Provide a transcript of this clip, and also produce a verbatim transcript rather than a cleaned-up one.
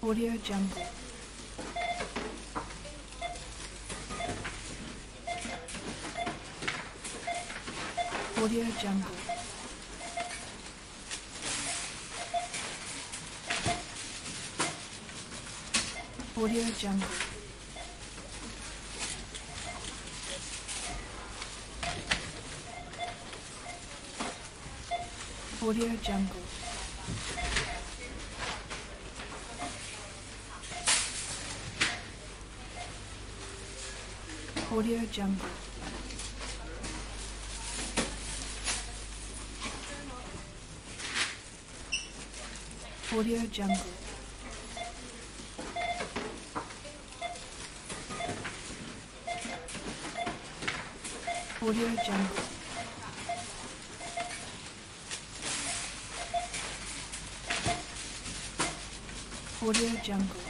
Audio Jungle. Audio Jungle. Audio Jungle. Audio Jungle. Audio Jungle. Audio Jungle. Audio Jungle. Audio Jungle.